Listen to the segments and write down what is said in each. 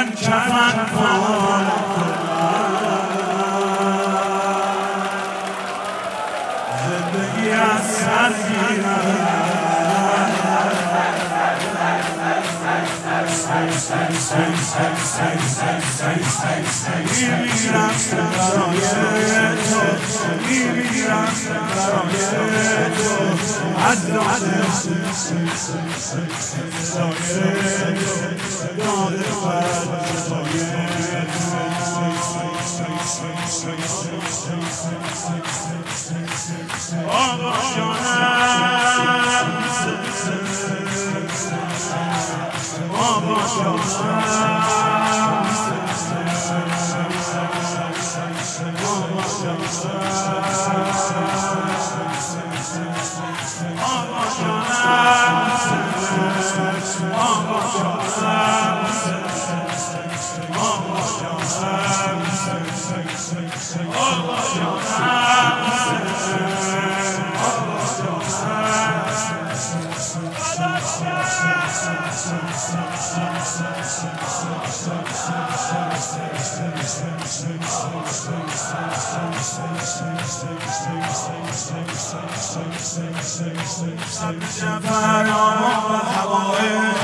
من کفن پاره زندگی از سر گیرم میمیرم برای تو میمیرم برای تو از داده داده آقا جانم آقا جعفر یا بابا الهوائل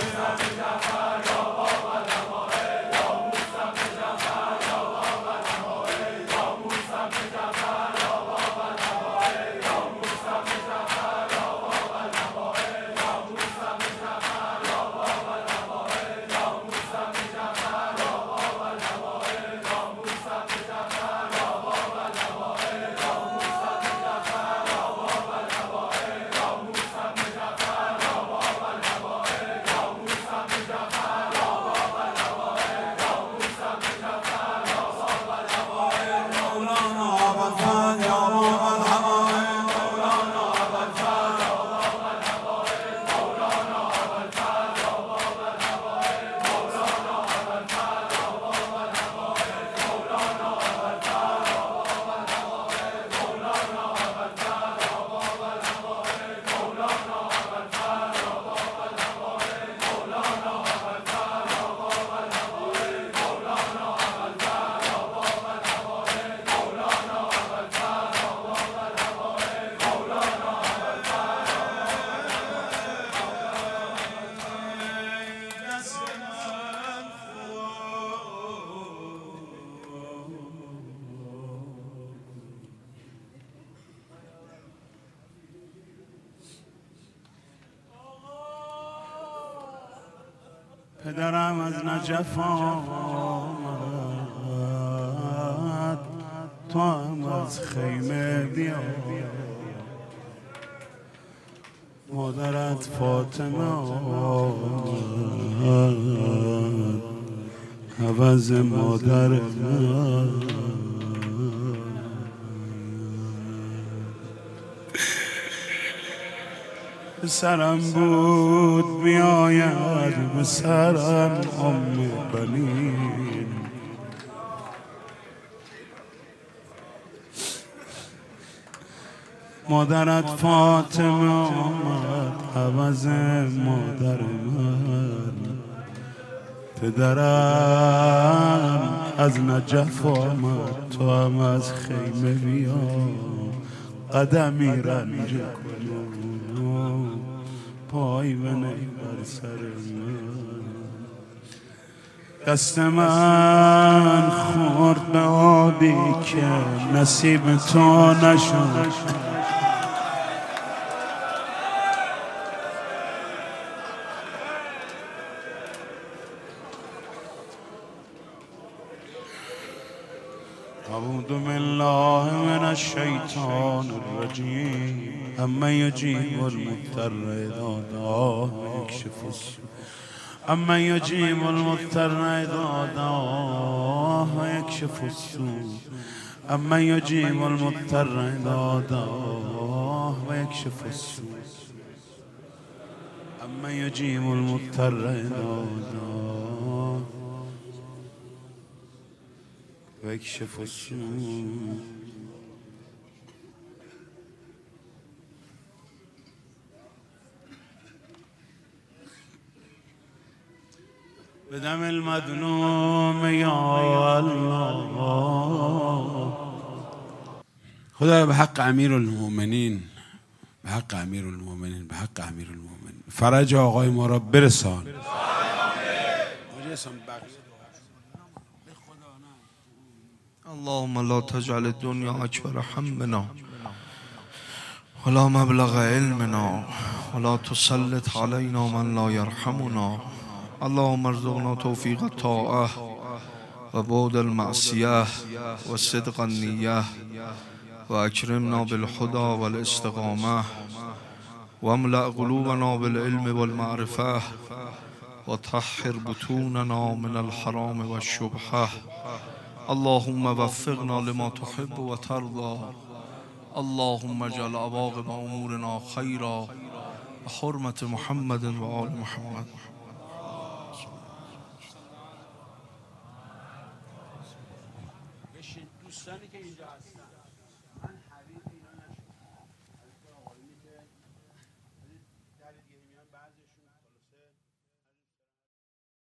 پدرم از نجف آمد تو هم از خیمه بیا مادرت فاطمه آمد عوض مادر من به سرم بود میآید به سرم بنین مادرت فاطمه آمد عوض مادر من پدرم از نجف آمد تو هم از خیمه بیا قدمی رنج کنم پای بنه بر سر من دست من خورد به آبی که نصیب تو نشد اعوذ بالله من الشیطان الرجیم اما یجیب المضطر اذا دعاه ویکشف السوء اما یجیب المضطر اذا دعاه ویکشف السوء اما یجیب المضطر اذا دعاه ویکشف السوء اما یجیب المضطر اذا دعاه ویکشف السوء بدم المظلوم یا الله. خدا به حق امیرالمومنین، به حق امیرالمومنین، به حق امیرالمومنین فرج آقای ما را برسان. اللهم لا تجعل الدنيا أكبر همنا ولا مبلغ علمنا ولا تسلط علينا من لا يرحمنا. اللهم ارزقنا توفيق الطاعة وبعد المعصية وصدق النية وأكرمنا بالهدى والاستقامة واملأ قلوبنا بالعلم والمعرفة وطهر بطوننا من الحرام والشبهة. اللهم وفقنا لما تحب وترضى. اللهم اجعل عواقب امورنا خيرا بحرمة محمد وآل محمد. دوستانی که اینجا هستن